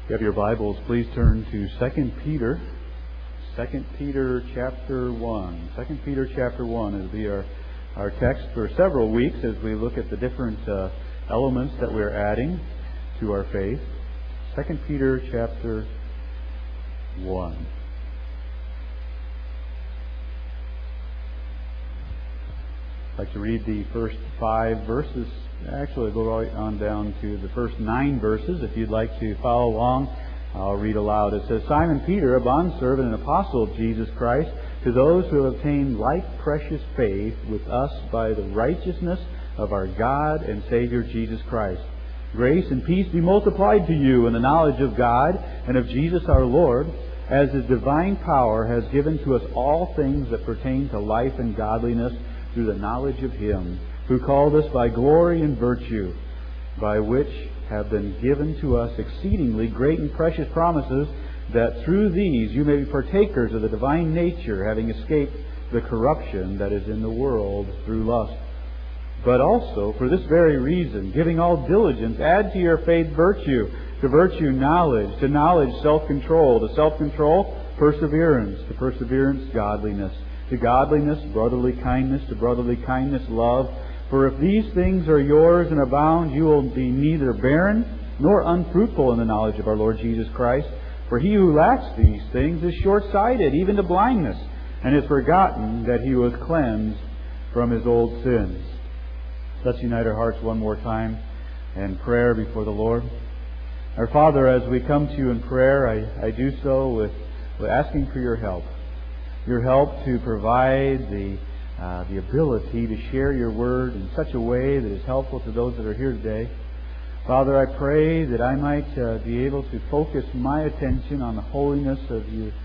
If you have your Bibles, please turn to 2 Peter. 2 Peter chapter 1. 2 Peter chapter 1 will be our text for several weeks as we look at the different elements that we're adding to our faith. 2 Peter chapter 1. I'd like to read the first 5 verses. Actually, go right on down to the first 9 verses. If you'd like to follow along, I'll read aloud. It says, Simon Peter, a bondservant and apostle of Jesus Christ, to those who have obtained like precious faith with us by the righteousness of our God and Savior Jesus Christ. Grace and peace be multiplied to you in the knowledge of God and of Jesus our Lord, as His divine power has given to us all things that pertain to life and godliness through the knowledge of Him who called us by glory and virtue, by which have been given to us exceedingly great and precious promises, that through these you may be partakers of the divine nature, having escaped the corruption that is in the world through lust. But also, for this very reason, giving all diligence, add to your faith virtue, to virtue knowledge, to knowledge self-control, to self-control perseverance, to perseverance godliness, to godliness brotherly kindness, to brotherly kindness love. For if these things are yours and abound, you will be neither barren nor unfruitful in the knowledge of our Lord Jesus Christ. For he who lacks these things is short-sighted, even to blindness, and has forgotten that he was cleansed from his old sins. Let's unite our hearts one more time in prayer before the Lord. Our Father, as we come to you in prayer, I do so with asking for your help. Your help to provide the ability to share your word in such a way that is helpful to those that are here today. Father, I pray that I might be able to focus my attention on the holiness of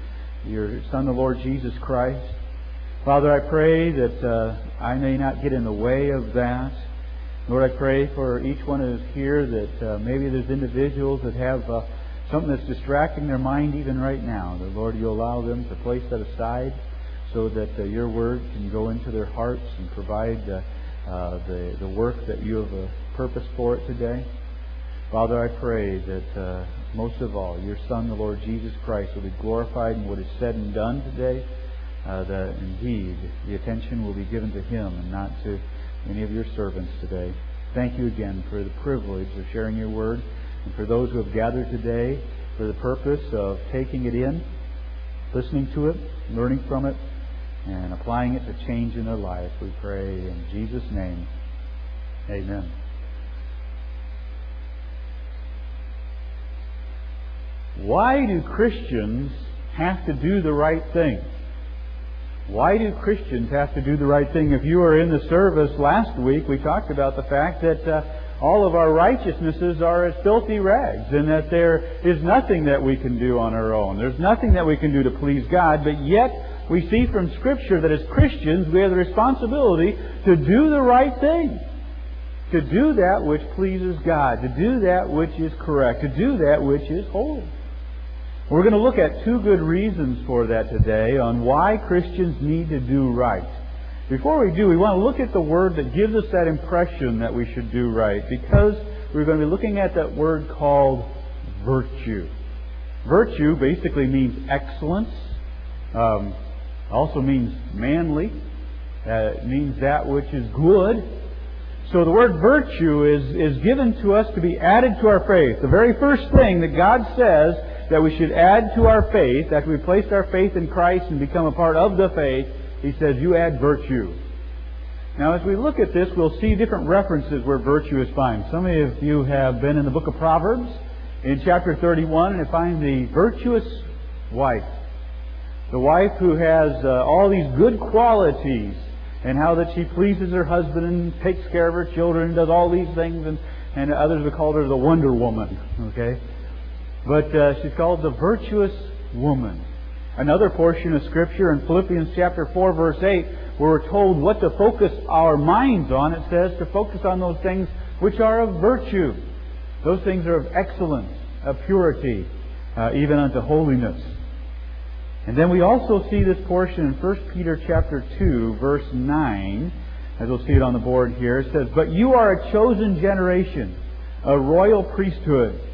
your Son, the Lord Jesus Christ. Father, I pray that I may not get in the way of that. Lord, I pray for each one that is here that maybe there's individuals that have something that's distracting their mind even right now. That, Lord, you allow them to place that aside so that your word can go into their hearts and provide the work that you have purposed for it today. Father, I pray that most of all, your Son, the Lord Jesus Christ, will be glorified in what is said and done today. That indeed the attention will be given to Him and not to any of your servants today. Thank you again for the privilege of sharing your word, and for those who have gathered today for the purpose of taking it in, listening to it, learning from it, and applying it to change in their life. We pray in Jesus' name. Amen. Why do Christians have to do the right thing? Why do Christians have to do the right thing? If you were in the service last week, we talked about the fact that all of our righteousnesses are as filthy rags, and that there is nothing that we can do on our own. There's nothing that we can do to please God, but yet we see from Scripture that as Christians we have the responsibility to do the right thing. To do that which pleases God. To do that which is correct. To do that which is holy. We're going to look at 2 good reasons for that today on why Christians need to do right. Before we do, we want to look at the word that gives us that impression that we should do right, because we're going to be looking at that word called virtue. Virtue basically means excellence. Also means manly. It means that which is good. So the word virtue is given to us to be added to our faith. The very first thing that God says that we should add to our faith, after we placed our faith in Christ and become a part of the faith, He says, you add virtue. Now, as we look at this, we'll see different references where virtue is found. Some of you have been in the book of Proverbs, in chapter 31, and find the virtuous wife. The wife who has all these good qualities, and how that she pleases her husband and takes care of her children and does all these things, and others have called her the Wonder Woman. Okay? But she's called the virtuous woman. Another portion of Scripture in Philippians chapter 4, verse 8, where we're told what to focus our minds on. It says to focus on those things which are of virtue. Those things are of excellence, of purity, even unto holiness. And then we also see this portion in 1 Peter chapter 2, verse 9, as we'll see it on the board here. It says, but you are a chosen generation, a royal priesthood,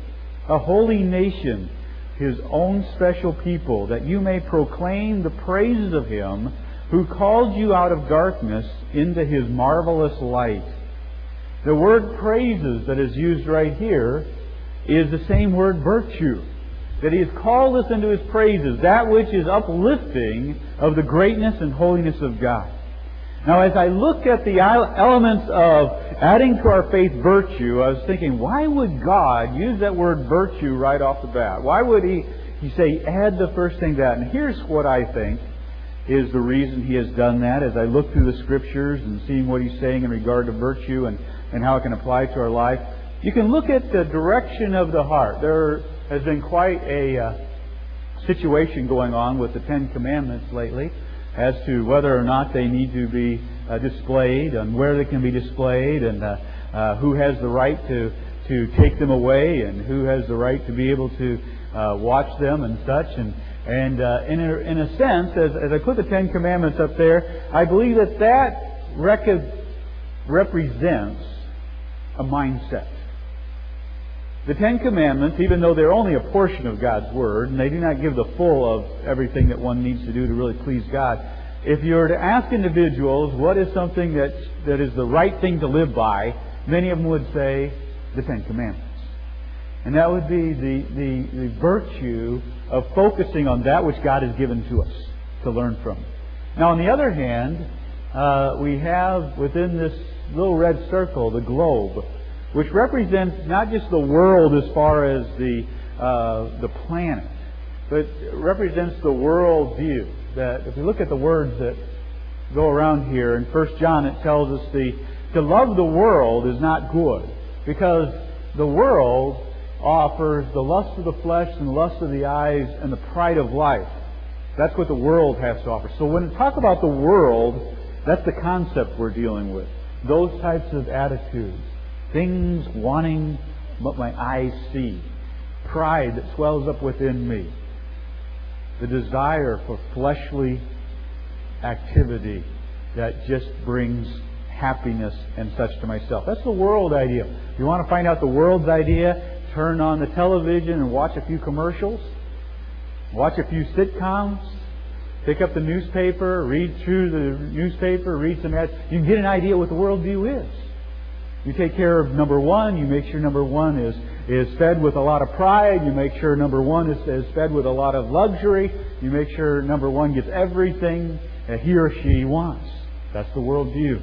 a holy nation, His own special people, that you may proclaim the praises of Him who called you out of darkness into His marvelous light. The word praises that is used right here is the same word virtue. That He has called us into His praises, that which is uplifting of the greatness and holiness of God. Now, as I looked at the elements of adding to our faith virtue, I was thinking, why would God use that word virtue right off the bat? Why would He say, add the first thing to that? And here's what I think is the reason He has done that. As I look through the Scriptures and seeing what He's saying in regard to virtue and how it can apply to our life, you can look at the direction of the heart. There has been quite a situation going on with the Ten Commandments lately as to whether or not they need to be displayed and where they can be displayed and who has the right to take them away and who has the right to be able to watch them and such. And in a sense, as I put the Ten Commandments up there, I believe that represents a mindset. The Ten Commandments, even though they're only a portion of God's Word, and they do not give the full of everything that one needs to do to really please God, if you were to ask individuals what is something that is the right thing to live by, many of them would say the Ten Commandments. And that would be the virtue of focusing on that which God has given to us to learn from. Now, on the other hand, we have within this little red circle the globe, which represents not just the world as far as the planet, but represents the world view. That if we look at the words that go around here in 1 John, it tells us to love the world is not good, because the world offers the lust of the flesh and the lust of the eyes and the pride of life. That's what the world has to offer. So when we talk about the world, that's the concept we're dealing with. Those types of attitudes. Things wanting what my eyes see. Pride that swells up within me. The desire for fleshly activity that just brings happiness and such to myself. That's the world idea. If you want to find out the world's idea, turn on the television and watch a few commercials. Watch a few sitcoms. Pick up the newspaper, read through the newspaper, read some ads. You can get an idea what the worldview is. You take care of number one. You make sure number one is fed with a lot of pride. You make sure number one is fed with a lot of luxury. You make sure number one gets everything that he or she wants. That's the worldview.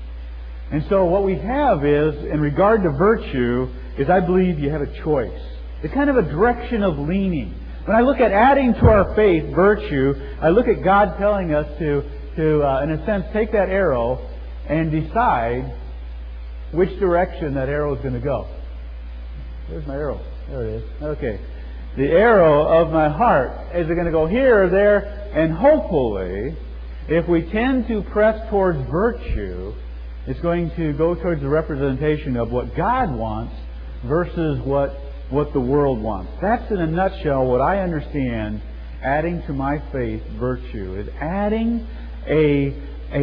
And so what we have is, in regard to virtue, is I believe you have a choice. It's kind of a direction of leaning. When I look at adding to our faith virtue, I look at God telling us to in a sense, take that arrow and decide which direction that arrow is going to go. There's my arrow. There it is. Okay. The arrow of my heart. Is it going to go here or there? And hopefully, if we tend to press towards virtue, it's going to go towards the representation of what God wants versus what the world wants. That's in a nutshell what I understand adding to my faith virtue is adding a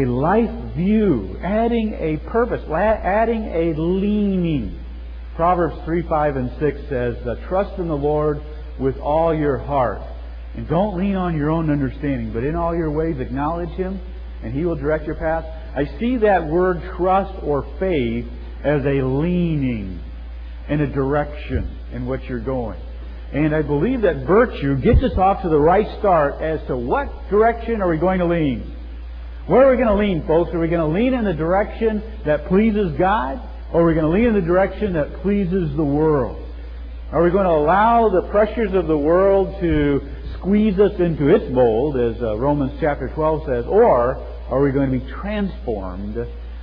life view, adding a purpose, adding a leaning. Proverbs 3, 5, and 6 says, trust in the Lord with all your heart. And don't lean on your own understanding, but in all your ways acknowledge Him, and He will direct your path. I see that word trust or faith as a leaning in a direction in which you're going. And I believe that virtue gets us off to the right start as to what direction are we going to lean. Where are we going to lean, folks? Are we going to lean in the direction that pleases God? Or are we going to lean in the direction that pleases the world? Are we going to allow the pressures of the world to squeeze us into its mold, as Romans chapter 12 says? Or are we going to be transformed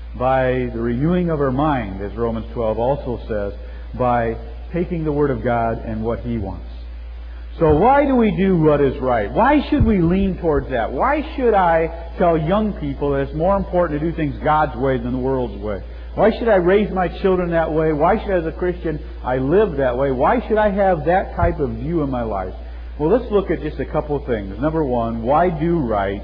by the renewing of our mind, as Romans 12 also says, by taking the Word of God and what He wants? So why do we do what is right? Why should we lean towards that? Why should I tell young people that it's more important to do things God's way than the world's way? Why should I raise my children that way? Why should, as a Christian, I live that way? Why should I have that type of view in my life? Well, let's look at just a couple of things. Number one, why do right?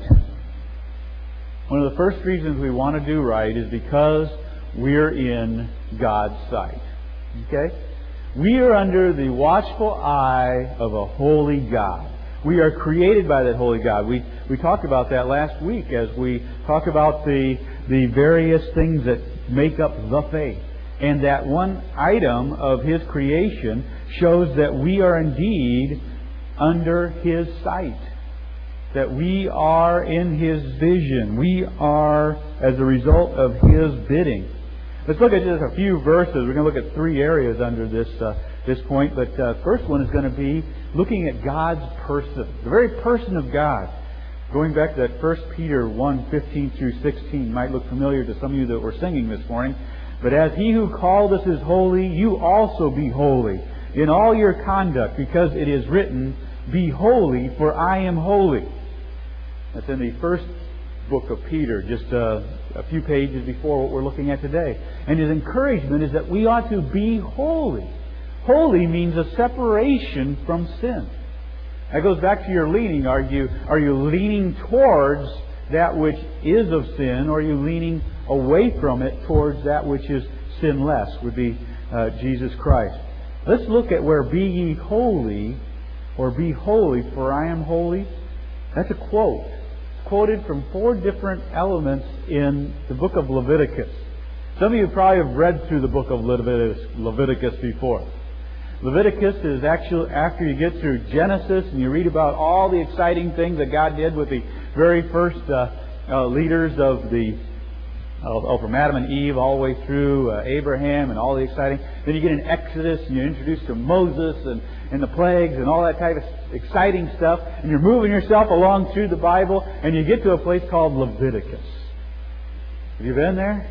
One of the first reasons we want to do right is because we're in God's sight. Okay? We are under the watchful eye of a holy God. We are created by that holy God. We talked about that last week as we talked about the various things that make up the faith. And that one item of His creation shows that we are indeed under His sight. That we are in His vision. We are as a result of His bidding. Let's look at just a few verses. We're going to look at three areas under this point. But first one is going to be looking at God's person. The very person of God. Going back to that 1 Peter 1:15-16 might look familiar to some of you that were singing this morning. But as He who called us is holy, you also be holy in all your conduct, because it is written, be holy, for I am holy. That's in the first book of Peter, just a few pages before what we're looking at today. And His encouragement is that we ought to be holy. Holy means a separation from sin. That goes back to your leaning. Are you leaning towards that which is of sin, or are you leaning away from it towards that which is sinless, would be Jesus Christ. Let's look at where be ye holy, or be holy, for I am holy. That's a quote. It's quoted from 4 different elements in the book of Leviticus. Some of you probably have read through the book of Leviticus before. Leviticus is actually after you get through Genesis and you read about all the exciting things that God did with the very first leaders of from Adam and Eve all the way through Abraham and all the exciting. Then you get in Exodus and you're introduced to Moses and the plagues and all that type of exciting stuff. And you're moving yourself along through the Bible and you get to a place called Leviticus. Have you been there?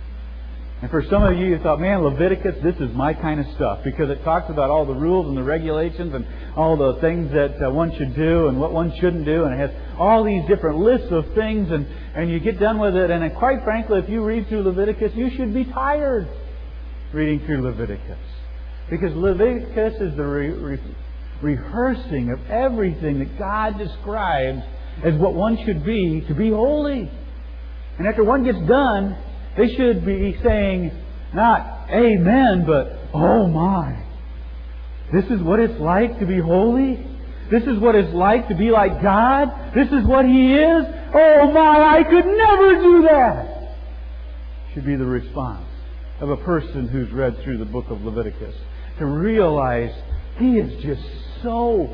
And for some of you, you thought, man, Leviticus, this is my kind of stuff. Because it talks about all the rules and the regulations and all the things that one should do and what one shouldn't do. And it has all these different lists of things. And you get done with it. And quite frankly, if you read through Leviticus, you should be tired reading through Leviticus. Because Leviticus is the rehearsing of everything that God describes as what one should be to be holy. And after one gets done, they should be saying, not amen, but oh my. This is what it's like to be holy? This is what it's like to be like God? This is what He is? Oh my, I could never do that! Should be the response of a person who's read through the book of Leviticus. To realize He is just so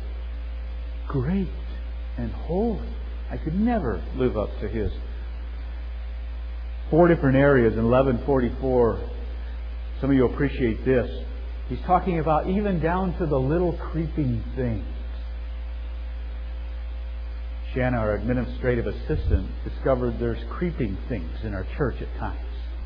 great and holy. I could never live up to His. 4 different areas in 1144. Some of you appreciate this. He's talking about even down to the little creeping things. Shanna, our administrative assistant, discovered there's creeping things in our church at times.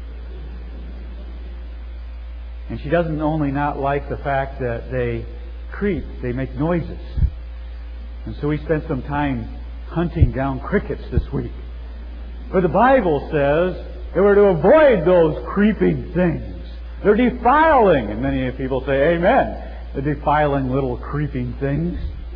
And she doesn't only not like the fact that they creep, they make noises. And so we spent some time hunting down crickets this week. But the Bible says that we're to avoid those creeping things. They're defiling. And many people say, amen. The defiling little creeping things.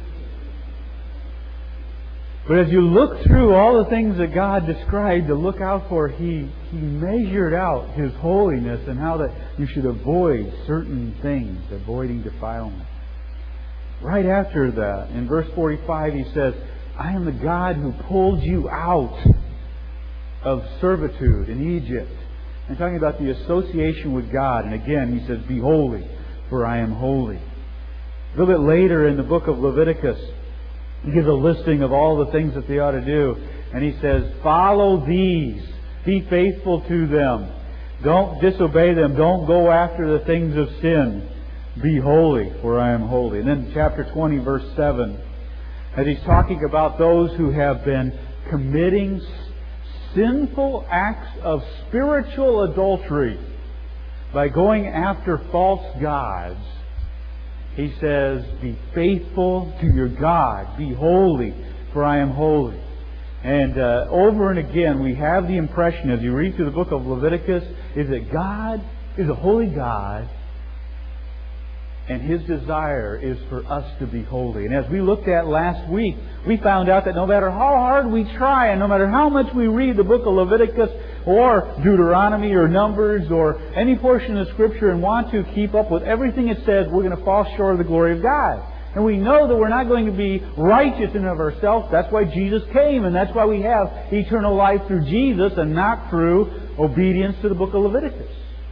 But as you look through all the things that God described to look out for, He measured out His holiness and how that you should avoid certain things, avoiding defilement. Right after that, in verse 45, He says, I am the God who pulled you out of servitude in Egypt. And talking about the association with God. And again, He says, be holy, for I am holy. A little bit later in the book of Leviticus, He gives a listing of all the things that they ought to do. And He says, follow these. Be faithful to them. Don't disobey them. Don't go after the things of sin. Be holy, for I am holy. And then chapter 20, verse 7, as He's talking about those who have been committing sinful acts of spiritual adultery by going after false gods, He says, be faithful to your God. Be holy, for I am holy. And over and again, we have the impression, as you read through the book of Leviticus, is that God is a holy God, and His desire is for us to be holy. And as we looked at last week, we found out that no matter how hard we try and no matter how much we read the book of Leviticus, or Deuteronomy or Numbers or any portion of Scripture and want to keep up with everything it says, we're going to fall short of the glory of God. And we know that we're not going to be righteous in and of ourselves. That's why Jesus came, and that's why we have eternal life through Jesus and not through obedience to the book of Leviticus.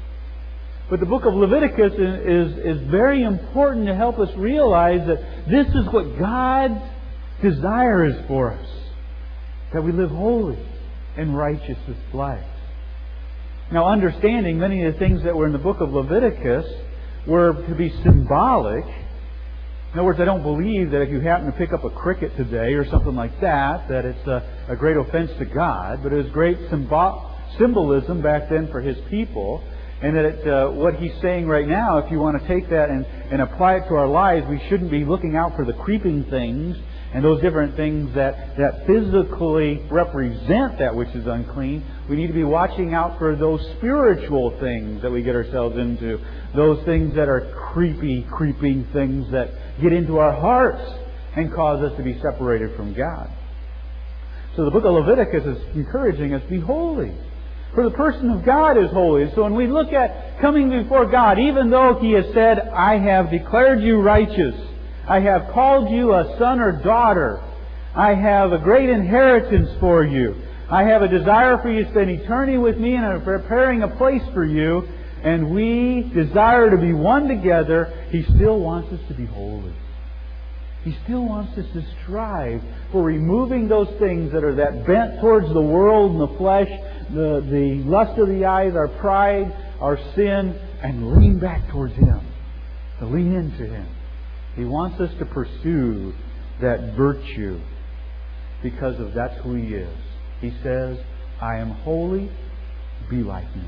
But the book of Leviticus is very important to help us realize that this is what God's desire is for us. That we live holy and righteous lives. Now, understanding many of the things that were in the book of Leviticus were to be symbolic. In other words, I don't believe that if you happen to pick up a cricket today or something like that, that it's a great offense to God. But it was great symbolism back then for His people. And that what He's saying right now, if you want to take that and apply it to our lives, we shouldn't be looking out for the creeping things and those different things that physically represent that which is unclean. We need to be watching out for those spiritual things that we get ourselves into. Those things that are creeping things that get into our hearts and cause us to be separated from God. So the book of Leviticus is encouraging us, be holy. For the person of God is holy. So when we look at coming before God, even though He has said, I have declared you righteous, I have called you a son or daughter, I have a great inheritance for you, I have a desire for you to spend eternity with me, and I'm preparing a place for you, and we desire to be one together, He still wants us to be holy. He still wants us to strive for removing those things that are that bent towards the world and the flesh, the lust of the eyes, our pride, our sin, and lean back towards Him. To lean into Him. He wants us to pursue that virtue because of that's who He is. He says, I am holy, be like me.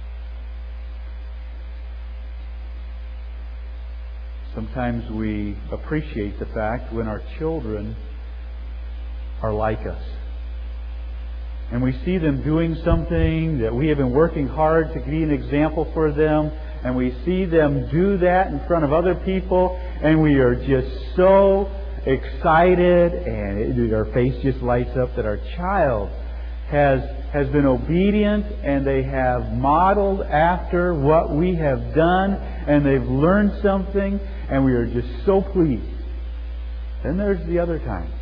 Sometimes we appreciate the fact when our children are like us. And we see them doing something that we have been working hard to be an example for them. And we see them do that in front of other people. And we are just so excited. And our face just lights up that our child has been obedient. And they have modeled after what we have done. And they've learned something. And we are just so pleased. Then there's the other times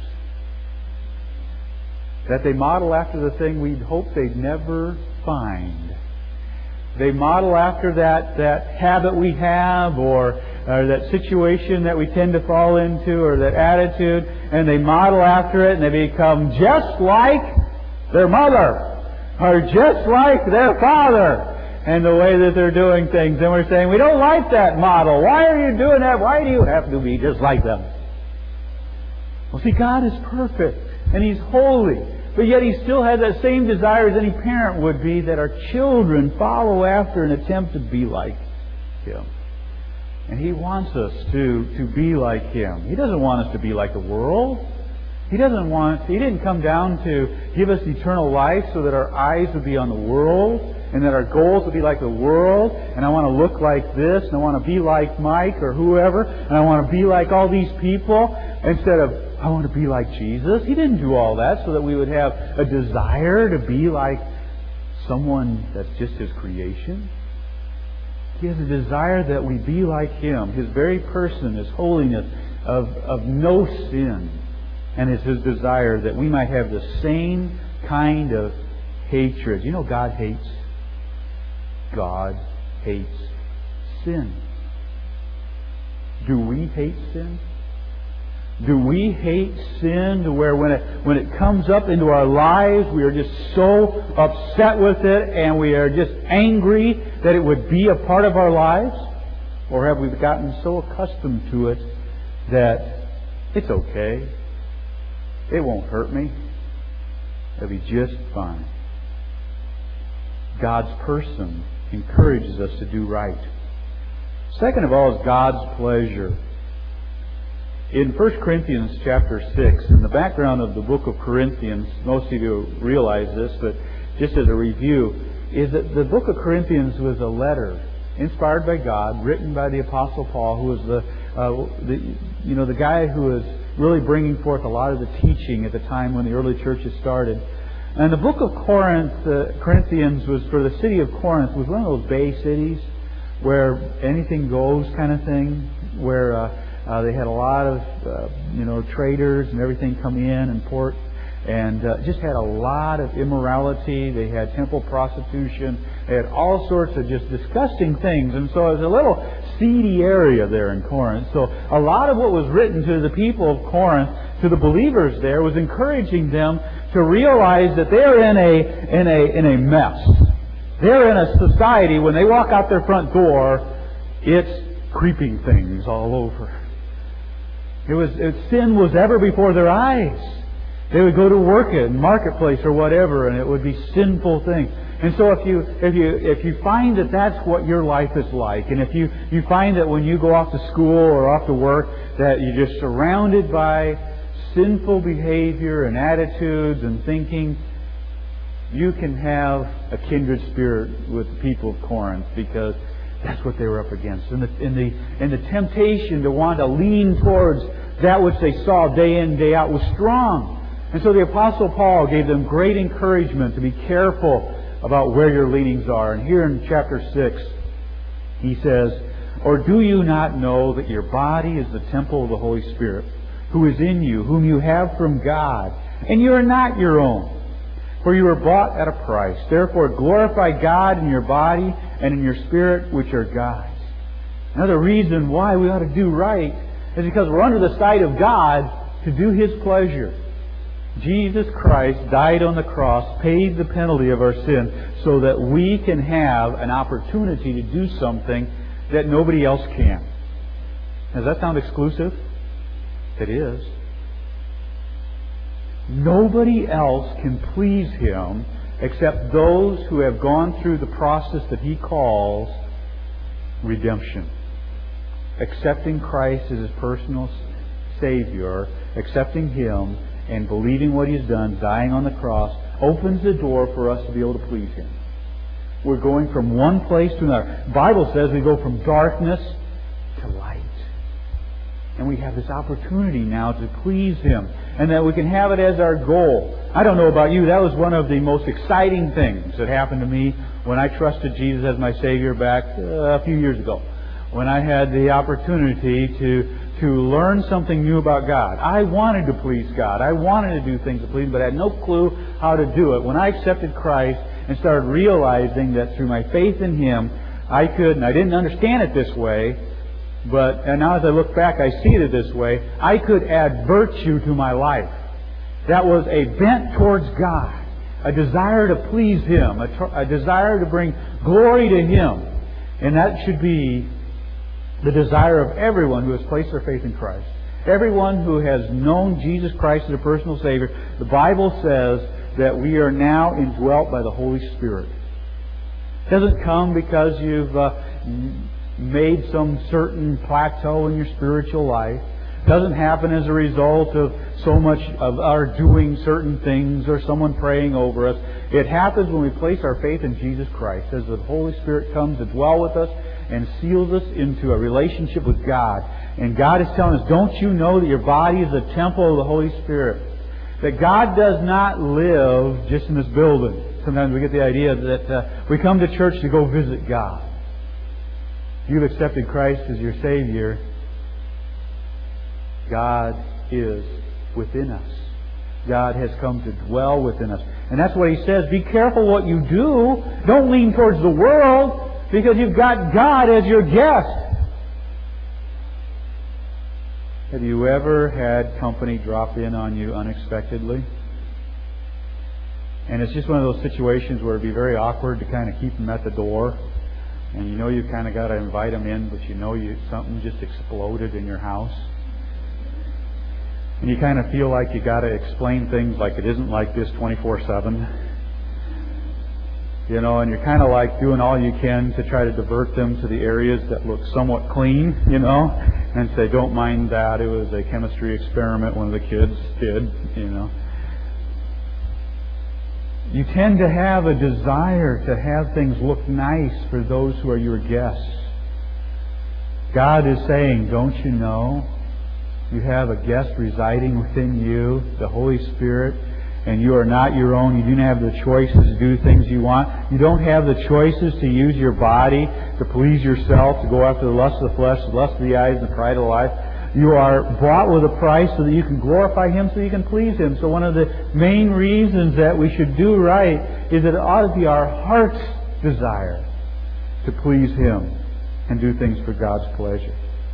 that they model after the thing we'd hope they'd never find. They model after that habit we have or that situation that we tend to fall into or that attitude, and they model after it and they become just like their mother or just like their father and the way that they're doing things. And we're saying, we don't like that model. Why are you doing that? Why do you have to be just like them? Well, see, God is perfect and He's holy. But yet He still has that same desire as any parent would be, that our children follow after and attempt to be like Him. And He wants us to be like Him. He doesn't want us to be like the world. He didn't come down to give us eternal life so that our eyes would be on the world and that our goals would be like the world, and I want to look like this, and I want to be like Mike or whoever, and I want to be like all these people, instead of I want to be like Jesus. He didn't do all that so that we would have a desire to be like someone that's just His creation. He has a desire that we be like Him. His very person, His holiness of no sin. And it's His desire that we might have the same kind of hatred. You know, God hates sin. Do we hate sin? Do we hate sin to where when it comes up into our lives, we are just so upset with it and we are just angry that it would be a part of our lives? Or have we gotten so accustomed to it that it's okay, it won't hurt me, it'll be just fine? God's person encourages us to do right. Second of all is God's pleasure. In 1 Corinthians chapter 6, in the background of the book of Corinthians, most of you realize this, but just as a review, is that the book of Corinthians was a letter inspired by God, written by the Apostle Paul, who was the guy who was really bringing forth a lot of the teaching at the time when the early churches started. And the book of Corinthians was for the city of Corinth, was one of those bay cities where anything goes kind of thing, where they had a lot of traders and everything come in and port, and just had a lot of immorality. They had temple prostitution. They had all sorts of just disgusting things. And so it was a little seedy area there in Corinth. So a lot of what was written to the people of Corinth, to the believers there, was encouraging them to realize that they're in a mess. They're in a society, when they walk out their front door, it's creeping things all over. Sin was ever before their eyes. They would go to work in marketplace or whatever, and it would be sinful things. And so if you find that that's what your life is like, and if you find that when you go off to school or off to work that you're just surrounded by sinful behavior and attitudes and thinking, you can have a kindred spirit with the people of Corinth, because that's what they were up against. And the temptation to want to lean towards that which they saw day in, day out was strong. And so the Apostle Paul gave them great encouragement to be careful about where your leanings are. And here in chapter 6, he says, "Or do you not know that your body is the temple of the Holy Spirit, who is in you, whom you have from God, and you are not your own? For you were bought at a price. Therefore glorify God in your body and in your spirit, which are God's." Another reason why we ought to do right is because we're under the sight of God to do His pleasure. Jesus Christ died on the cross, paid the penalty of our sin, so that we can have an opportunity to do something that nobody else can. Does that sound exclusive? It is. Nobody else can please Him except those who have gone through the process that He calls redemption. Accepting Christ as His personal Savior, accepting Him, and believing what He's done, dying on the cross, opens the door for us to be able to please Him. We're going from one place to another. The Bible says we go from darkness to light. And we have this opportunity now to please Him, and that we can have it as our goal. I don't know about you, that was one of the most exciting things that happened to me when I trusted Jesus as my Savior back a few years ago. When I had the opportunity to learn something new about God. I wanted to please God. I wanted to do things to please Him, but I had no clue how to do it. When I accepted Christ and started realizing that through my faith in Him, I could, and I didn't understand it this way, and now as I look back, I see it this way, I could add virtue to my life. That was a bent towards God, a desire to please Him, a desire to bring glory to Him. And that should be the desire of everyone who has placed their faith in Christ. Everyone who has known Jesus Christ as a personal Savior. The Bible says that we are now indwelt by the Holy Spirit. It doesn't come because you've made some certain plateau in your spiritual life. It doesn't happen as a result of so much of our doing certain things or someone praying over us. It happens when we place our faith in Jesus Christ, as the Holy Spirit comes to dwell with us and seals us into a relationship with God. And God is telling us, don't you know that your body is a temple of the Holy Spirit? That God does not live just in this building. Sometimes we get the idea that we come to church to go visit God. If you've accepted Christ as your Savior, God is within us. God has come to dwell within us. And that's what He says. Be careful what you do. Don't lean towards the world, because you've got God as your guest. Have you ever had company drop in on you unexpectedly? And it's just one of those situations where it'd be very awkward to kind of keep them at the door. And you know you kind of got to invite them in, but you know something just exploded in your house. And you kind of feel like you got to explain things like it isn't like this 24/7. You know, and you're kind of like doing all you can to try to divert them to the areas that look somewhat clean, you know, and say, don't mind that. It was a chemistry experiment one of the kids did, you know. You tend to have a desire to have things look nice for those who are your guests. God is saying, don't you know? You have a guest residing within you, the Holy Spirit, and you are not your own. You do not have the choices to do things you want. You don't have the choices to use your body to please yourself, to go after the lust of the flesh, the lust of the eyes, and the pride of life. You are bought with a price so that you can glorify Him, so you can please Him. So one of the main reasons that we should do right is that it ought to be our heart's desire to please Him and do things for God's pleasure.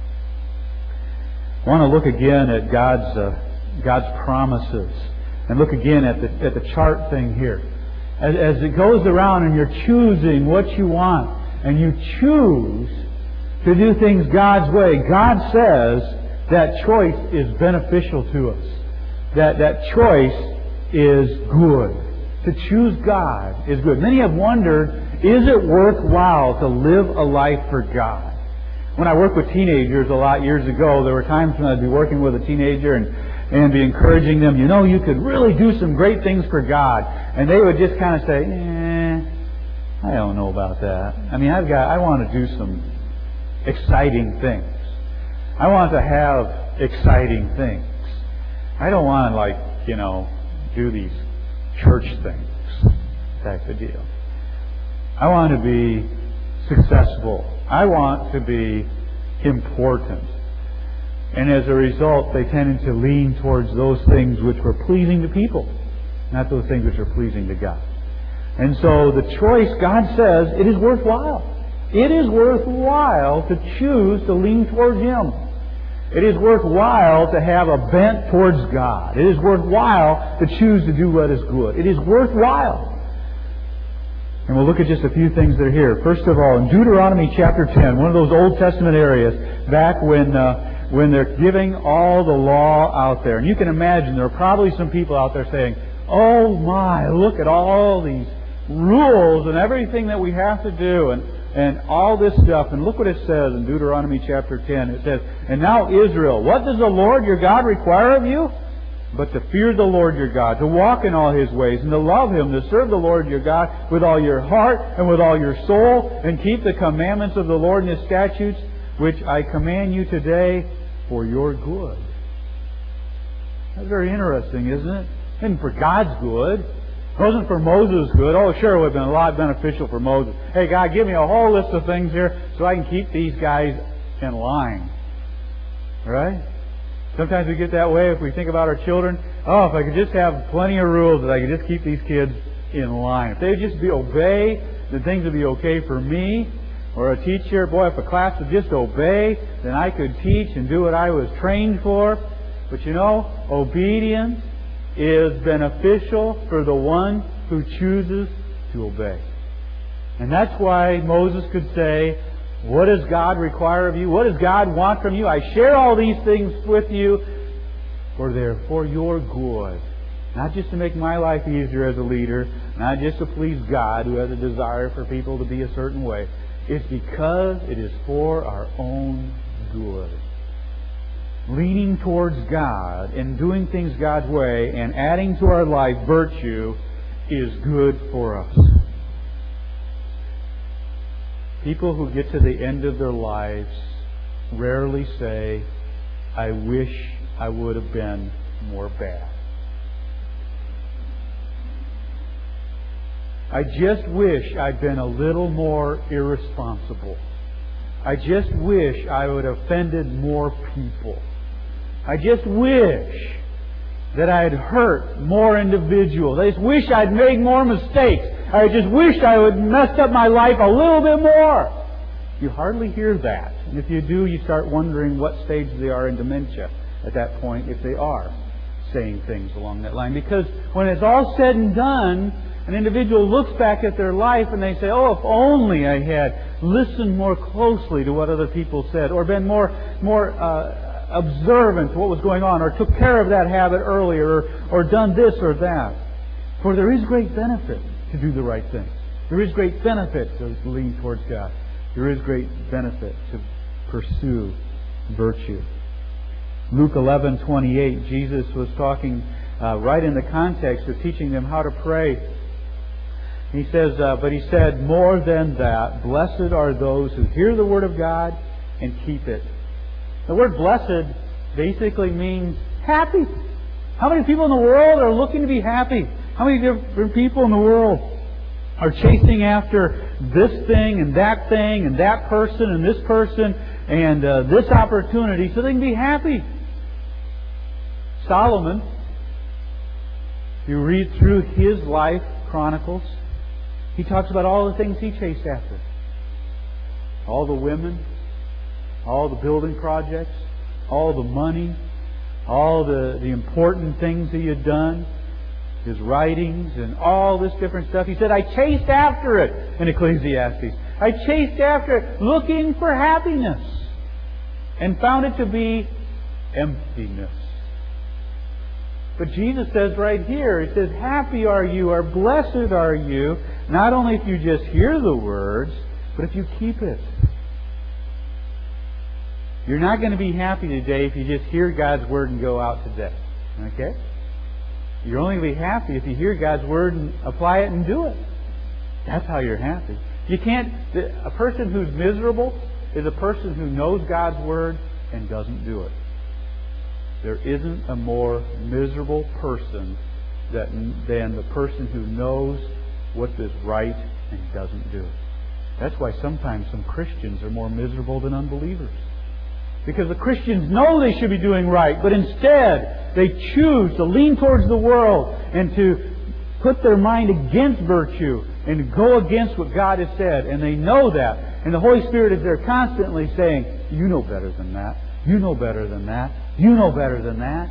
I want to look again at God's promises, and look again at the chart thing here. As it goes around and you're choosing what you want, and you choose to do things God's way, God says that choice is beneficial to us. That choice is good. To choose God is good. Many have wondered, is it worthwhile to live a life for God? When I worked with teenagers a lot years ago, there were times when I'd be working with a teenager and be encouraging them, you know, you could really do some great things for God. And they would just kind of say, I don't know about that. I mean, I want to do some exciting things. I want to have exciting things. I don't want to, do these church things type of deal. I want to be successful. I want to be important. And as a result, they tended to lean towards those things which were pleasing to people, not those things which are pleasing to God. And so the choice, God says, it is worthwhile. It is worthwhile to choose to lean towards Him. It is worthwhile to have a bent towards God. It is worthwhile to choose to do what is good. It is worthwhile. And we'll look at just a few things that are here. First of all, in Deuteronomy chapter 10, one of those Old Testament areas, back when they're giving all the law out there. And you can imagine there are probably some people out there saying, oh my, look at all these rules and everything that we have to do and all this stuff. And look what it says in Deuteronomy chapter 10. It says, and now Israel, what does the Lord your God require of you? But to fear the Lord your God, to walk in all His ways, and to love Him, to serve the Lord your God with all your heart and with all your soul, and keep the commandments of the Lord and His statutes, which I command you today for your good. That's very interesting, isn't it? And for God's good. It wasn't for Moses' good. Oh, sure, it would have been a lot beneficial for Moses. Hey, God, give me a whole list of things here so I can keep these guys in line. Right? Sometimes we get that way if we think about our children. Oh, if I could just have plenty of rules that I could just keep these kids in line. If they would just obey, then things would be okay for me. Or a teacher, boy, if a class would just obey, then I could teach and do what I was trained for. But you know, obedience is beneficial for the one who chooses to obey. And that's why Moses could say, what does God require of you? What does God want from you? I share all these things with you, for they're for your good. Not just to make my life easier as a leader, not just to please God, who has a desire for people to be a certain way. It's because it is for our own good. Leaning towards God and doing things God's way and adding to our life virtue is good for us. People who get to the end of their lives rarely say, I wish I would have been more bad. I just wish I'd been a little more irresponsible. I just wish I would have offended more people. I just wish that I had hurt more individuals. I just wish I'd made more mistakes. I just wish I would have messed up my life a little bit more. You hardly hear that. And if you do, you start wondering what stage they are in dementia at that point, if they are saying things along that line. Because when it's all said and done, an individual looks back at their life and they say, oh, if only I had listened more closely to what other people said, or been more observant to what was going on, or took care of that habit earlier, or done this or that. For there is great benefit to do the right thing. There is great benefit to lean towards God. There is great benefit to pursue virtue. Luke 11:28, Jesus was talking right in the context of teaching them how to pray. He says, but He said, more than that, blessed are those who hear the Word of God and keep it. The word blessed basically means happy. How many people in the world are looking to be happy? How many different people in the world are chasing after this thing and that person and this person and this opportunity so they can be happy? Solomon, if you read through his life chronicles, he talks about all the things he chased after. All the women, all the building projects, all the money, all the important things he had done, his writings and all this different stuff. He said, I chased after it in Ecclesiastes. I chased after it looking for happiness and found it to be emptiness. But Jesus says right here, He says, happy are you, or blessed are you, not only if you just hear the words, but if you keep it. You're not going to be happy today if you just hear God's Word and go out today. Okay? You're only going to be happy if you hear God's Word and apply it and do it. That's how you're happy. You can't... A person who's miserable is a person who knows God's Word and doesn't do it. There isn't a more miserable person than the person who knows what is right and doesn't do it. That's why sometimes some Christians are more miserable than unbelievers. Because the Christians know they should be doing right, but instead they choose to lean towards the world and to put their mind against virtue and go against what God has said. And they know that. And the Holy Spirit is there constantly saying, you know better than that. You know better than that. You know better than that.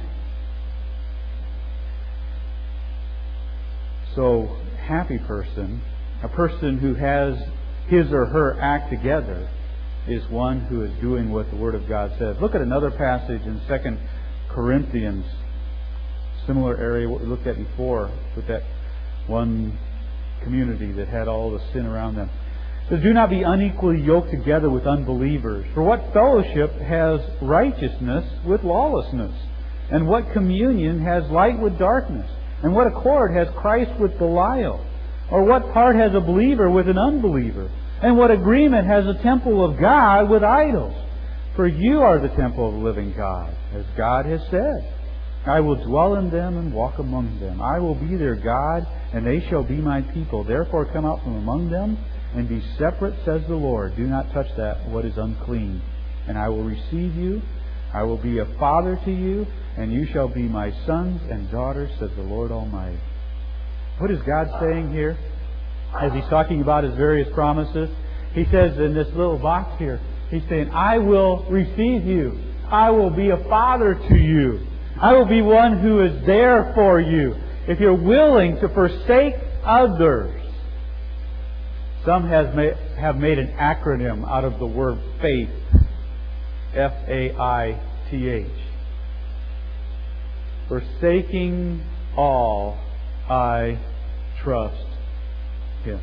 So, happy person, a person who has his or her act together, is one who is doing what the Word of God says. Look at another passage in 2 Corinthians. Similar area what we looked at before with that one community that had all the sin around them. It says, do not be unequally yoked together with unbelievers. For what fellowship has righteousness with lawlessness? And what communion has light with darkness? And what accord has Christ with Belial? Or what part has a believer with an unbeliever? And what agreement has the temple of God with idols? For you are the temple of the living God, as God has said. I will dwell in them and walk among them. I will be their God, and they shall be my people. Therefore come out from among them, and be separate, says the Lord. Do not touch that what is unclean. And I will receive you. I will be a father to you, and you shall be my sons and daughters, says the Lord Almighty. What is God saying here? As He's talking about His various promises, He says in this little box here, He's saying, I will receive you. I will be a father to you. I will be one who is there for you. If you're willing to forsake others. Some have made an acronym out of the word faith. F-A-I-T-H. Forsaking all, I trust Him.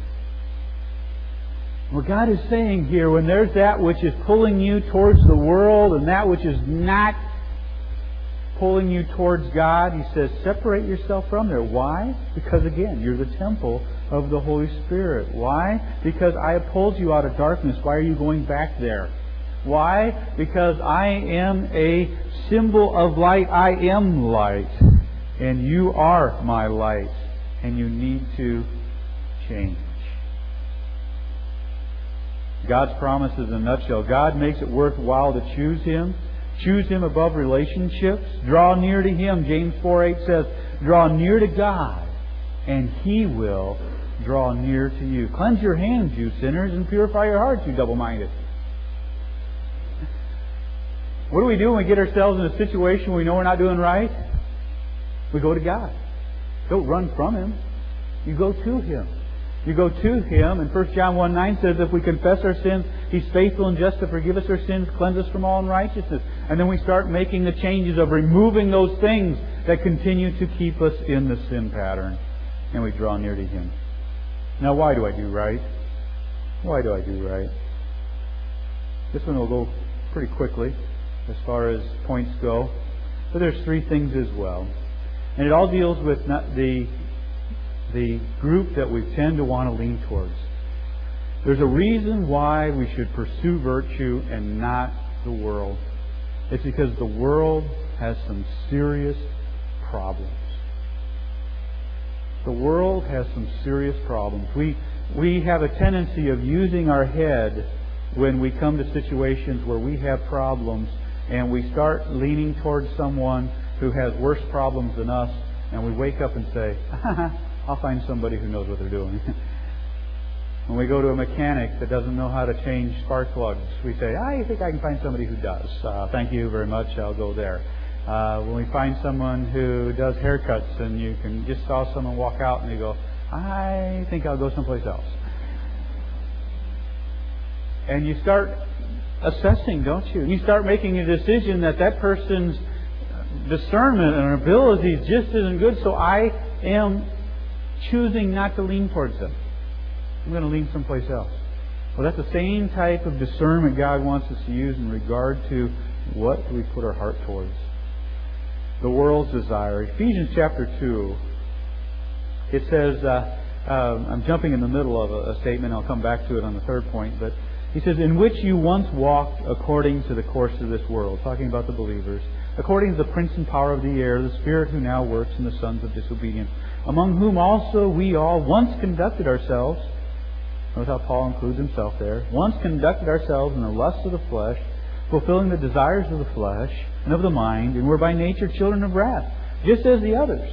What God is saying here, when there's that which is pulling you towards the world and that which is not pulling you towards God, He says, separate yourself from there. Why? Because again, you're the temple of the Holy Spirit. Why? Because I have pulled you out of darkness. Why are you going back there? Why? Because I am a symbol of light. I am light. And you are my light. And you need to change. God's promises in a nutshell. God makes it worthwhile to choose Him. Choose Him above relationships. Draw near to Him. James 4:8 says, draw near to God, and He will draw near to you. Cleanse your hands, you sinners, and purify your hearts, you double-minded. What do we do when we get ourselves in a situation where we know we're not doing right? We go to God. Don't run from Him. You go to Him. You go to Him, and 1 John 1:9 says, if we confess our sins, He's faithful and just to forgive us our sins, cleanse us from all unrighteousness. And then we start making the changes of removing those things that continue to keep us in the sin pattern. And we draw near to Him. Now, why do I do right? Why do I do right? This one will go pretty quickly as far as points go. But there's three things as well. And it all deals with the group that we tend to want to lean towards. There's a reason why we should pursue virtue and not the world. It's because the world has some serious problems. The world has some serious problems. We have a tendency of using our head when we come to situations where we have problems, and we start leaning towards someone who has worse problems than us, and we wake up and say, I'll find somebody who knows what they're doing. When we go to a mechanic that doesn't know how to change spark plugs, we say, I think I can find somebody who does. Thank you very much, I'll go there. When we find someone who does haircuts, and you can just saw someone walk out and you go, I think I'll go someplace else. And you start assessing, don't you? You start making a decision that person's discernment and ability just isn't good, so I am choosing not to lean towards them. I'm going to lean someplace else. Well, that's the same type of discernment God wants us to use in regard to what do we put our heart towards. The world's desire. Ephesians chapter 2, it says, I'm jumping in the middle of a statement, I'll come back to it on the third point, but he says, in which you once walked according to the course of this world, talking about the believers, according to the prince and power of the air, the spirit who now works in the sons of disobedience, among whom also we all once conducted ourselves. Notice how Paul includes himself there. Once conducted ourselves in the lusts of the flesh, fulfilling the desires of the flesh and of the mind, and were by nature children of wrath, just as the others.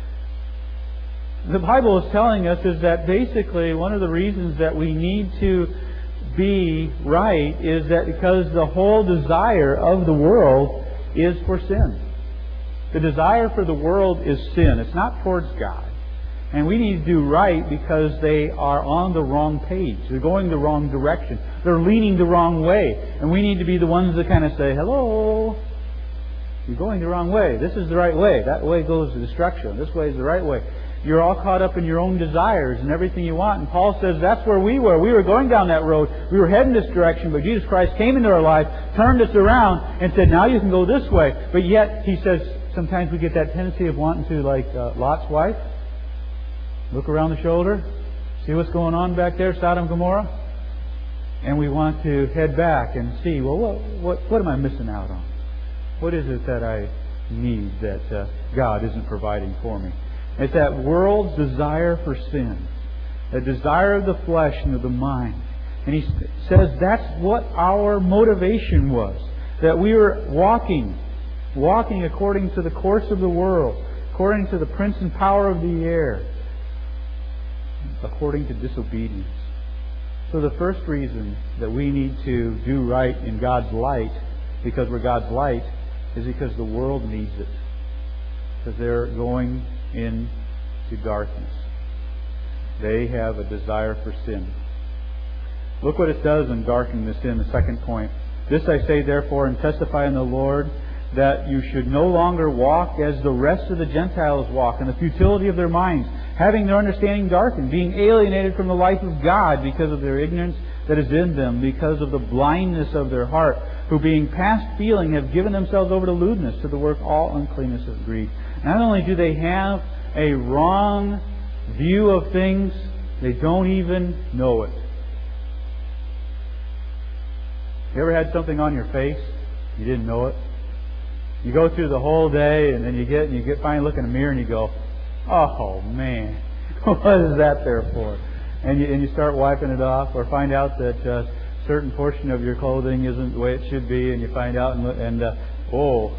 The Bible is telling us is that basically one of the reasons that we need to be right is that because the whole desire of the world is for sin. The desire for the world is sin. It's not towards God. And we need to do right because they are on the wrong page. They're going the wrong direction. They're leaning the wrong way. And we need to be the ones that kind of say, hello, you're going the wrong way. This is the right way. That way goes to destruction. This way is the right way. You're all caught up in your own desires and everything you want. And Paul says that's where we were. We were going down that road. We were heading this direction. But Jesus Christ came into our life, turned us around, and said, now you can go this way. But yet, he says, sometimes we get that tendency of wanting to, like Lot's wife, look around the shoulder, see what's going on back there, Sodom and Gomorrah. And we want to head back and see, well, what am I missing out on? What is it that I need that God isn't providing for me? It's that world's desire for sin, the desire of the flesh and of the mind. And he says that's what our motivation was, that we were walking according to the course of the world, according to the prince and power of the air, according to disobedience. So the first reason that we need to do right in God's light, because we're God's light, is because the world needs it. Because they're going into darkness. They have a desire for sin. Look what it does in darkening the sin, the second point. This I say therefore and testify in the Lord, that you should no longer walk as the rest of the Gentiles walk, in the futility of their minds, having their understanding darkened, being alienated from the life of God because of their ignorance that is in them, because of the blindness of their heart, who being past feeling have given themselves over to lewdness, to the work all uncleanness of greed. Not only do they have a wrong view of things, they don't even know it. You ever had something on your face, you didn't know it? You go through the whole day, and then you finally look in a mirror and you go, oh man, what is that there for? And you start wiping it off, or find out that a certain portion of your clothing isn't the way it should be, and you find out oh,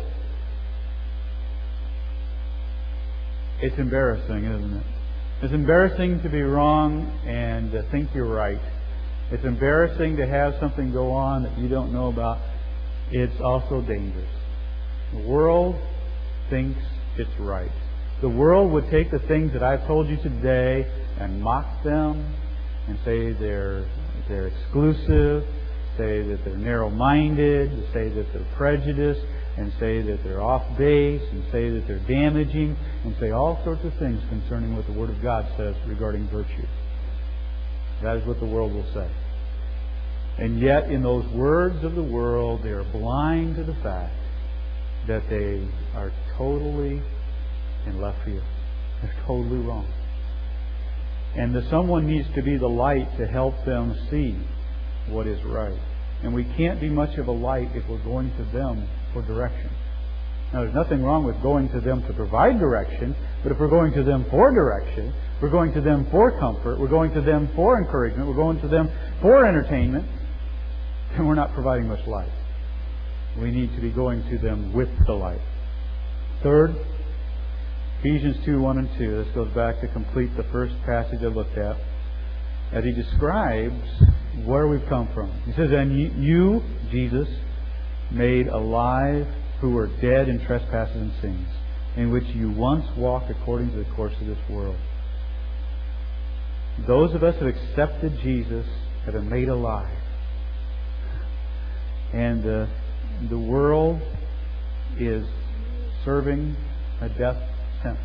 it's embarrassing, isn't it? It's embarrassing to be wrong and to think you're right. It's embarrassing to have something go on that you don't know about. It's also dangerous. The world thinks it's right. The world would take the things that I've told you today and mock them and say they're exclusive, say that they're narrow-minded, say that they're prejudiced, and say that they're off base, and say that they're damaging, and say all sorts of things concerning what the Word of God says regarding virtue. That is what the world will say. And yet, in those words of the world, they are blind to the fact that they are totally in left field. They're totally wrong. And that someone needs to be the light to help them see what is right. And we can't be much of a light if we're going to them for direction. Now, there's nothing wrong with going to them to provide direction, but if we're going to them for direction, we're going to them for comfort, we're going to them for encouragement, we're going to them for entertainment, then we're not providing much light. We need to be going to them with the light. Third, Ephesians 2:1 and 2. This goes back to complete the first passage I looked at, as he describes where we've come from. He says, "And you, Jesus, made alive who were dead in trespasses and sins, in which you once walked according to the course of this world." Those of us who have accepted Jesus have been made alive. And the world is serving a death sentence.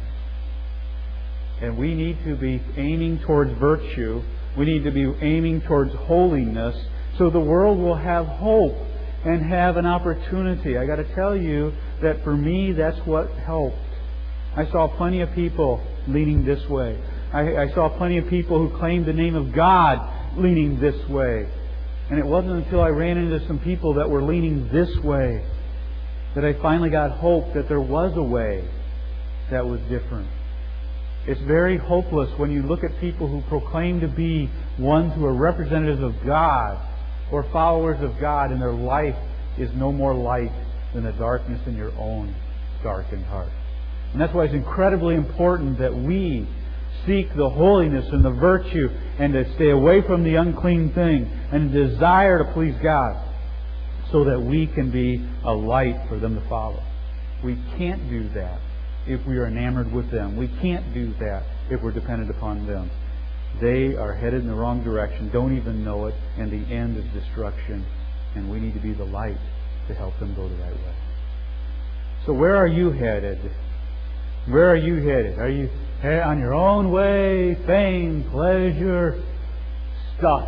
And we need to be aiming towards virtue. We need to be aiming towards holiness, so the world will have hope and have an opportunity. I got to tell you that for me, that's what helped. I saw plenty of people leaning this way. I saw plenty of people who claimed the name of God leaning this way. And it wasn't until I ran into some people that were leaning this way that I finally got hope that there was a way that was different. It's very hopeless when you look at people who proclaim to be ones who are representatives of God or followers of God, and their life is no more light than the darkness in your own darkened heart. And that's why it's incredibly important that we seek the holiness and the virtue and to stay away from the unclean thing and desire to please God, so that we can be a light for them to follow. We can't do that if we are enamored with them. We can't do that if we're dependent upon them. They are headed in the wrong direction, don't even know it, and the end is destruction. And we need to be the light to help them go the right way. So where are you headed? Where are you headed? Are you on your own way, fame, pleasure, stuff?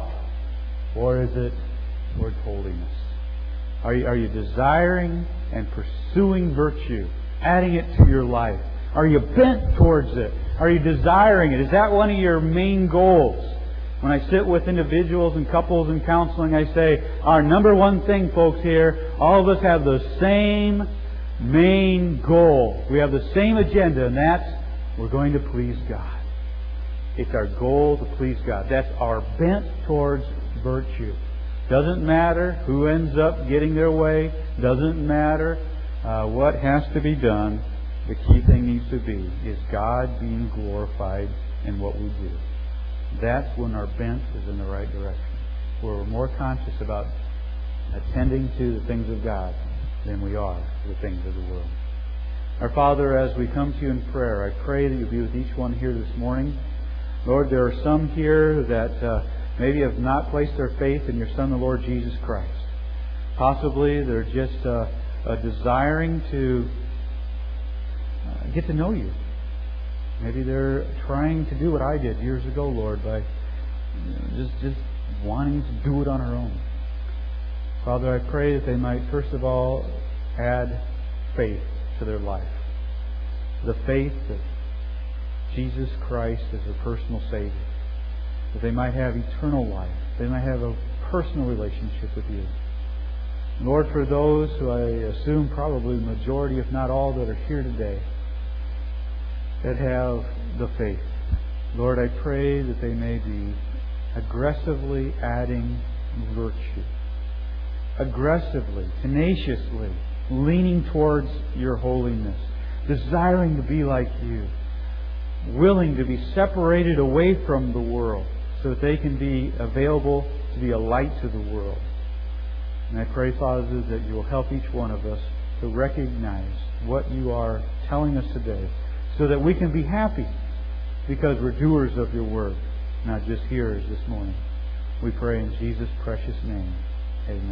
Or is it towards holiness? Are you desiring and pursuing virtue, adding it to your life? Are you bent towards it? Are you desiring it? Is that one of your main goals? When I sit with individuals and couples in counseling, I say, our number one thing, folks, here, all of us have the same main goal. We have the same agenda, and that's we're going to please God. It's our goal to please God. That's our bent towards virtue. Doesn't matter who ends up getting their way. Doesn't matter what has to be done. The key thing needs to be is God being glorified in what we do. That's when our bent is in the right direction. Where we're more conscious about attending to the things of God than we are the things of the world. Our Father, as we come to you in prayer, I pray that you be with each one here this morning. Lord, there are some here that maybe have not placed their faith in your Son, the Lord Jesus Christ. Possibly they're just desiring to get to know you. Maybe they're trying to do what I did years ago, Lord, by just wanting to do it on our own. Father, I pray that they might first of all add faith to their life. The faith that Jesus Christ is their personal Savior. That they might have eternal life. They might have a personal relationship with you. Lord, for those who I assume probably the majority, if not all, that are here today, that have the faith, Lord, I pray that they may be aggressively adding virtue. Aggressively, tenaciously, leaning towards your holiness, desiring to be like you, willing to be separated away from the world so that they can be available to be a light to the world. And I pray, Father, that you will help each one of us to recognize what you are telling us today so that we can be happy because we're doers of your word, not just hearers this morning. We pray in Jesus' precious name. Amen.